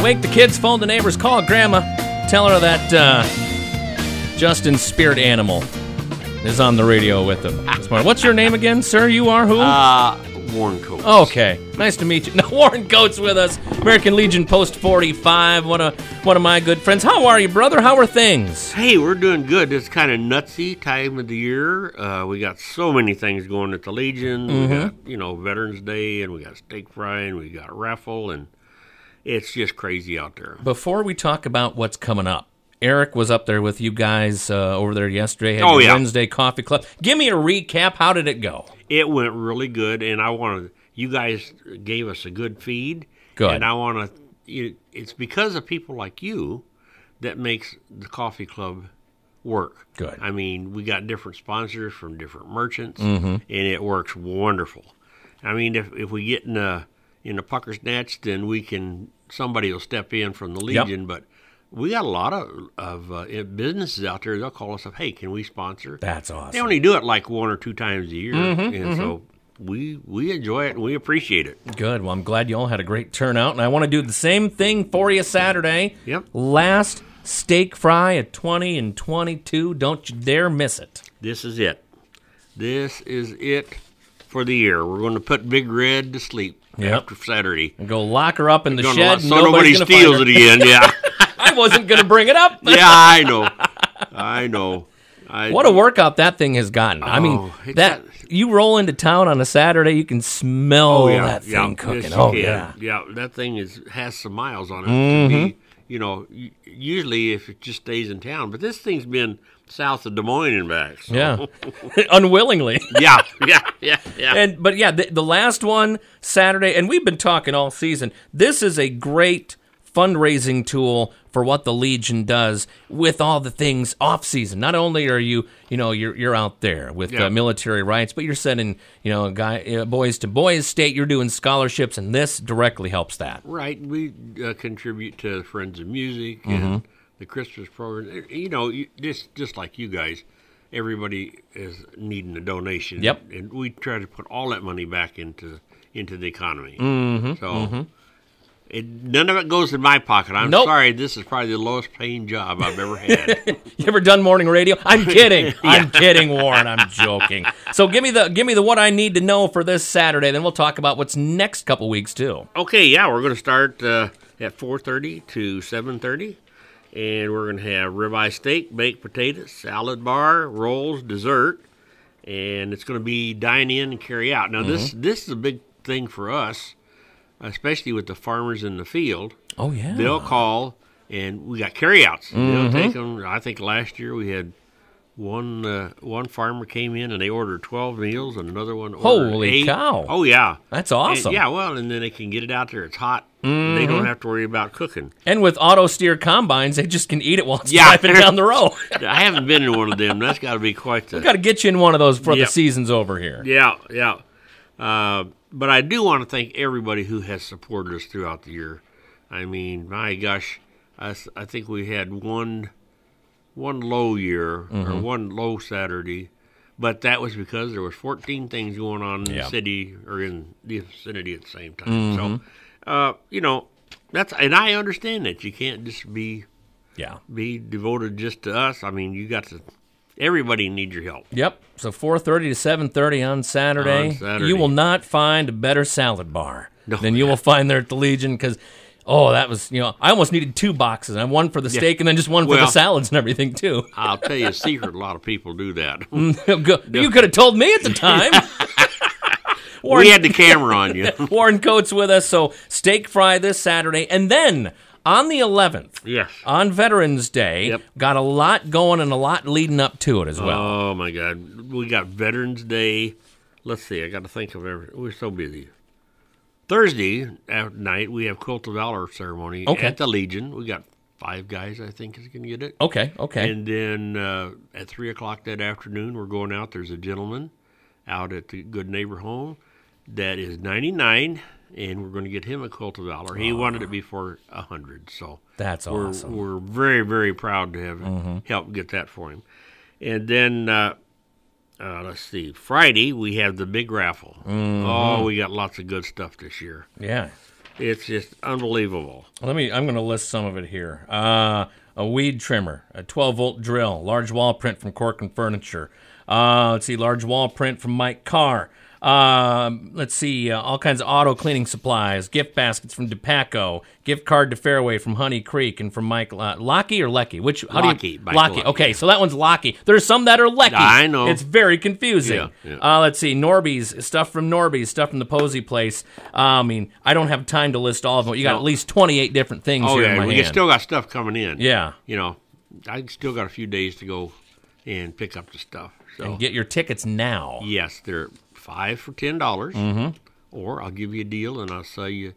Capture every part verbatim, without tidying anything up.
Wake the kids, phone the neighbors, call Grandma. Tell her that uh, Justin's spirit animal is on the radio with them this morning. What's your name again, sir? You are who? Uh, Warren Coates. Okay. Nice to meet you. No, Warren Coates with us. American Legion Post forty-five. One of, one of my good friends. How are you, brother? How are things? Hey, we're doing good. It's kind of nutsy time of the year. Uh, we got so many things going at the Legion. Mm-hmm. We got, you know, Veterans Day, and we got steak fry, and we got raffle, and it's just crazy out there. Before we talk about what's coming up, Eric was up there with you guys uh, over there yesterday. Had Oh, your yeah. Wednesday Coffee Club. Give me a recap. How did it go? It went really good, and I wanted you guys gave us a good feed. Good. And I want to. It's because of people like you that makes the coffee club work. Good. I mean, we got different sponsors from different merchants, Mm-hmm. and it works wonderful. I mean, if if we get in a in a pucker snatch, then we can somebody will step in from the Yep. Legion, but. We got a lot of of uh, businesses out there. They'll call us up. Hey, can we sponsor? That's awesome. They only do it like one or two times a year, Mm-hmm, and so we we enjoy it and we appreciate it. Good. Well, I'm glad you all had a great turnout, and I want to do the same thing for you Saturday. Yep. Last steak fry at twenty and twenty-two. Don't you dare miss it. This is it. This is it for the year. We're going to put Big Red to sleep Yep. after Saturday. And go lock her up in the Gonna shed. let- and so nobody nobody's gonna steals find it her. again. Yeah, I wasn't going to bring it up. yeah, I know, I know. I, What a workout that thing has gotten. I mean, Oh, it's that got- you roll into town on a Saturday, you can smell Oh yeah, that thing yeah, cooking. yes, you oh can. yeah. yeah. That thing is has some miles on it. Mm-hmm. To be, you know, u- usually if it just stays in town, but this thing's been south of Des Moines and back. So. Yeah. Unwillingly. yeah, yeah, yeah, yeah. And but yeah, the, the last one Saturday, and we've been talking all season. This is a great fundraising tool for what the Legion does with all the things off season. Not only are you, you know, you're you're out there with Yeah. uh, military rights, but you're sending, you know, guy uh, boys to boys state. You're doing scholarships, and this directly helps that. Right, we uh, contribute to Friends of Music Mm-hmm. and the Christmas program. You know, you, just just like you guys, everybody is needing a donation. Yep. and we try to put all that money back into into the economy. Mm-hmm. So it, none of it goes in my pocket. I'm Nope. sorry, this is probably the lowest paying job I've ever had. You ever done morning radio? I'm kidding. I'm kidding, Warren. I'm joking. So give me the give me the what I need to know for this Saturday. Then we'll talk about what's next couple weeks too. Okay, yeah, we're going to start uh, at four thirty to seven thirty, and we're going to have ribeye steak, baked potatoes, salad bar, rolls, dessert, and it's going to be dine in and carry out. Now, this this is a big thing for us, especially with the farmers in the field. Oh yeah. They'll call, and we got carryouts. They'll take them. I think last year we had one uh, one farmer came in and they ordered twelve meals, and another one ordered Holy eight. cow. Oh yeah, That's and, awesome. yeah, well, and then they can get it out there. It's hot. They don't have to worry about cooking. And with auto steer combines, they just can eat it while it's Yeah. driving down the road. I haven't been in one of them. That's got to be quite the. Got to get you in one of those before Yep. the season's over here. Yeah, yeah. Uh, but I do want to thank everybody who has supported us throughout the year. I mean, my gosh, I, s- I think we had one one low year Mm-hmm. or one low Saturday, but that was because there was fourteen things going on in Yeah. the city or in the vicinity at the same time. Mm-hmm. So, uh, you know, that's and I understand that you can't just be Yeah. be devoted just to us. I mean, you got to. Everybody needs your help. Yep. So four thirty to seven thirty on Saturday. On Saturday. You will not find a better salad bar No. than you will find there at the Legion because, oh, that was, you know, I almost needed two boxes. And one for the steak and then just one for the Well- salads and everything, too. I'll tell you a secret. A lot of people do that. You could have told me at the time. We had the camera on you. Warren Coates with us. So steak fry this Saturday. And then on the eleventh, Yes. on Veterans Day, Yep. got a lot going and a lot leading up to it as well. Oh my God, we got Veterans Day. Let's see, I got to think of everything. We're so busy. Thursday at night we have Quilt of Valor ceremony Okay. at the Legion. We got five guys, I think, is going to get it. Okay, okay. And then uh, at three o'clock that afternoon, we're going out. There's a gentleman out at the Good Neighbor Home that is ninety-nine, and we're going to get him a Quilt of Valor. He wanted it before one hundred, so That's we're, awesome. we're very, very proud to have helped get that for him. And then, uh, uh, let's see, Friday we have the big raffle. Oh, we got lots of good stuff this year. Yeah. It's just unbelievable. Let me. I'm going to list some of it here. Uh, a weed trimmer, a twelve volt drill, large wall print from Corcoran Furniture. Uh, let's see, large wall print from Mike Carr. Uh, let's see, uh, all kinds of auto cleaning supplies, gift baskets from DePaco, gift card to Fairway from Honey Creek and from Mike uh, Lockey or Lecky? Which how Lockey, do you Mike Lockey? Lockey, Okay, yeah. so that one's Lockey. There's some that are Lecky. I know. It's very confusing. Yeah, yeah. Uh, let's see, Norby's stuff from Norby's, stuff from the Posey place. Uh, I mean, I don't have time to list all of them. You got No. at least twenty-eight different things Oh here in yeah, my we hand. still got stuff coming in. Yeah. You know, I still got a few days to go and pick up the stuff. So And get your tickets now. yes, they're five for ten dollars, Mm-hmm. or I'll give you a deal and I'll sell you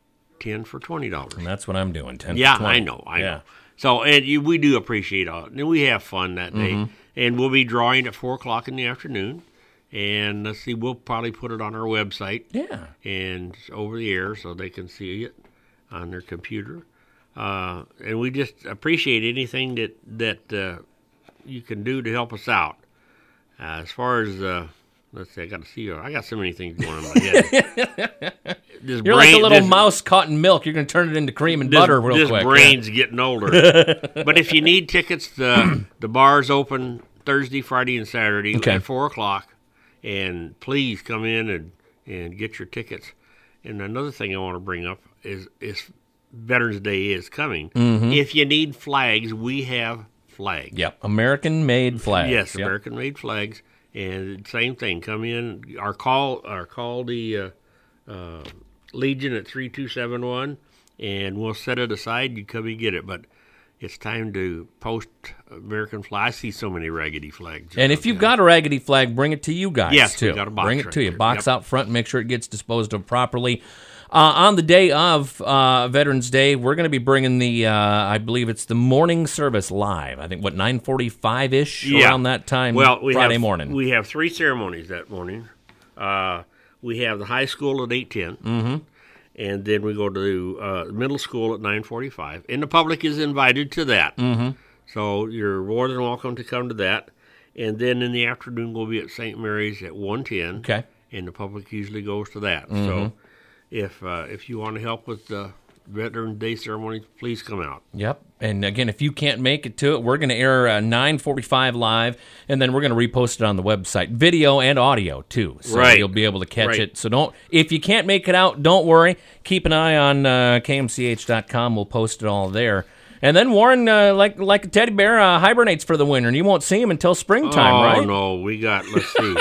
ten for twenty dollars. And that's what I'm doing. ten Yeah, for twenty. I know, I yeah. know. So and you, we do appreciate all, and we have fun that day, Mm-hmm. and we'll be drawing at four o'clock in the afternoon, and let's see, we'll probably put it on our website Yeah. and over the air so they can see it on their computer, uh, and we just appreciate anything that that uh, you can do to help us out. Uh, as far as uh, let's see, I got to see. I got so many things going on in my head. This You're like a brain- little this- mouse caught in milk. You're going to turn it into cream and this, butter real this quick. brain's getting older. But if you need tickets, the the bar's open Thursday, Friday, and Saturday Okay. at four o'clock. And please come in and, and get your tickets. And another thing I want to bring up is is Veterans Day is coming. Mm-hmm. If you need flags, we have flags. Yep. American-made flags. Yes, Yep. American-made flags. And same thing. Come in. Our call. Our call the uh, uh, Legion at three two seven one, and we'll set it aside. You come and get it. But it's time to post American flag. I see so many raggedy flags. And if you've got a raggedy flag, bring it to you guys, Yes, too. we got a box Bring it right to you. there. Box Yep. out front and make sure it gets disposed of properly. Uh, on the day of uh, Veterans Day, we're going to be bringing the, uh, I believe it's the morning service live. I think, what, nine forty-five-ish Yeah. around that time well, we Friday have, morning. We have three ceremonies that morning. Uh, we have the high school at eight ten, mm-hmm. and then we go to uh, middle school at nine forty-five. And the public is invited to that. Mm-hmm. So you're more than welcome to come to that. And then in the afternoon, we'll be at Saint Mary's at one ten. Okay. And the public usually goes to that. Mm-hmm. So if uh, if you want to help with the Veterans Day ceremony, please come out. Yep. And again, if you can't make it to it, we're going to air uh, nine forty-five live, and then we're going to repost it on the website, video and audio too. So Right. you'll be able to catch Right. it. So don't, if you can't make it out, don't worry. Keep an eye on uh, K M C H dot com. We'll post it all there. And then Warren, uh, like like a teddy bear, uh, hibernates for the winter, and you won't see him until springtime, oh, right? no, we got, let's see.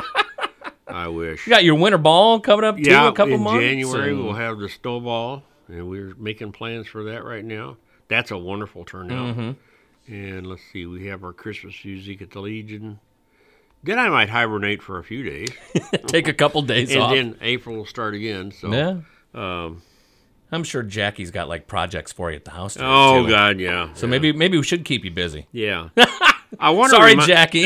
I wish. You got your winter ball coming up too, Yeah, a couple in months. January and- we'll have the snowball, and we're making plans for that right now. That's a wonderful turnout. Mm-hmm. And let's see, we have our Christmas music at the Legion. Then I might hibernate for a few days, take a couple days and off. then April will start again. So, yeah. um, I'm sure Jackie's got like projects for you at the house. Today, oh too. God, yeah. So yeah. maybe maybe we should keep you busy. yeah. I want Sorry, to remi- Jackie.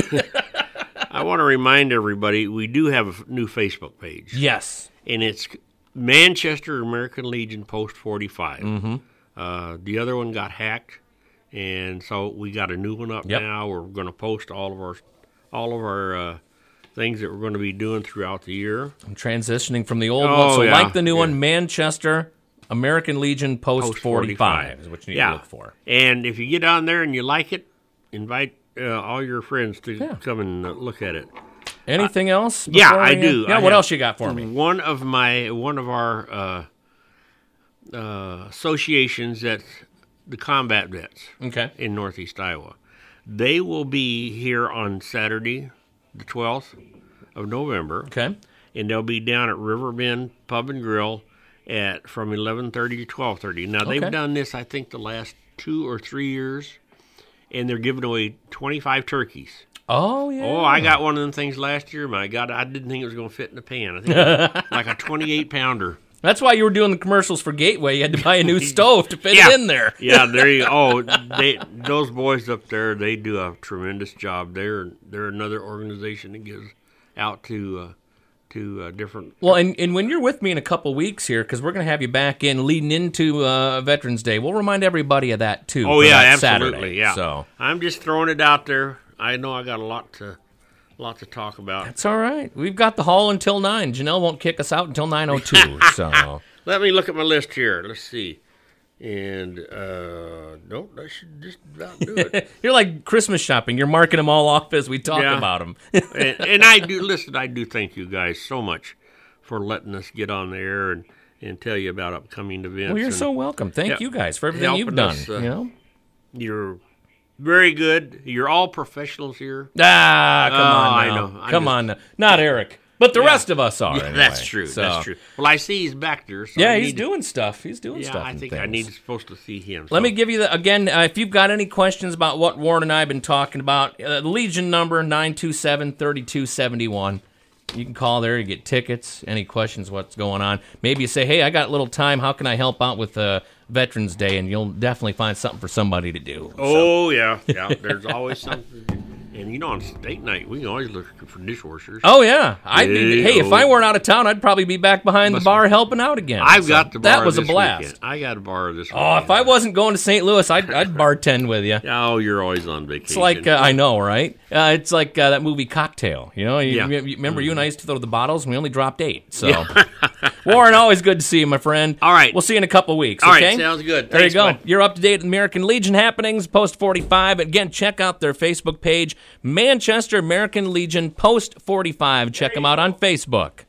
I want to remind everybody we do have a f- new Facebook page. Yes. And it's Manchester American Legion Post forty-five. Mm-hmm. Uh, the other one got hacked, and so we got a new one up Yep. now. We're going to post all of our all of our uh, things that we're going to be doing throughout the year. I'm transitioning from the old Oh, one. So yeah, like the new yeah. one, Manchester American Legion Post, Post forty-five is what you need yeah. to look for. And if you get on there and you like it, invite uh, all your friends to Yeah. come and uh, look at it. Anything else? Yeah, before I we, uh, do. Yeah, I what have else you got for me? One of my one of our uh, uh, associations that's the combat vets Okay. in Northeast Iowa. They will be here on Saturday, the twelfth of November, Okay. and they'll be down at Riverbend Pub and Grill at from eleven thirty to twelve thirty. Now Okay. they've done this, I think, the last two or three years, and they're giving away twenty-five turkeys. Oh, yeah. Oh, I got one of them things last year. My God, I didn't think it was going to fit in the pan. I think it was like a twenty-eight pounder. That's why you were doing the commercials for Gateway. You had to buy a new stove to fit Yeah. it in there. Yeah, there you go. Oh, they, those boys up there, they do a tremendous job. They're they're another organization that gives out to uh, to uh, different. Well, and, and when you're with me in a couple weeks here, because we're going to have you back in leading into uh, Veterans Day, we'll remind everybody of that, too. Oh for yeah, that absolutely. Saturday. Yeah. So, I'm just throwing it out there. I know I got a lot to lot to talk about. It's all right. We've got the hall until nine. Janelle won't kick us out until nine oh two. So let me look at my list here. Let's see. And, uh, no, that should just about do it. You're like Christmas shopping. You're marking them all off as we talk Yeah. about them. and, and I do, listen, I do thank you guys so much for letting us get on the air and, and tell you about upcoming events. Well, you're and so welcome. Thank Yeah. you guys for everything you've helping done. us, uh, you know? You're very good. You're all professionals here. Ah, come Oh, on I now. know. I'm Come just- on now. Not Eric. But the Yeah. rest of us are. Yeah, anyway. that's true. So- That's true. Well, I see he's back there. So Yeah, I he's need to- doing stuff. He's doing Yeah, stuff. I and think I things. need supposed to see him. Let so. me give you the again. Uh, if you've got any questions about what Warren and I have been talking about, uh, the Legion number nine two seven, three two seven one. You can call there. You get tickets. Any questions? What's going on? Maybe you say, "Hey, I got a little time. How can I help out with uh, Veterans Day?" And you'll definitely find something for somebody to do. So, Oh yeah, yeah. There's always something. And you know, on state night, we can always look for dishwashers. oh yeah. I'd be, Yeah. hey, if I weren't out of town, I'd probably be back behind the Must- bar helping out again. I've So got the bar. That was a this blast. Weekend. I got a bar this weekend. Oh, if I wasn't going to Saint Louis, I'd, I'd bartend with you. Oh, you're always on vacation. It's like, uh, I know, right? Uh, it's like uh, that movie Cocktail. You know, you, Yeah. you- you remember you and I used to throw the bottles and we only dropped eight. So, Warren, always good to see you, my friend. All right. We'll see you in a couple weeks, All right, okay? sounds good. There Thanks, you go. bud. You're up to date with American Legion happenings, Post forty-five. Again, check out their Facebook page, Manchester American Legion Post forty-five. Check them out on Facebook.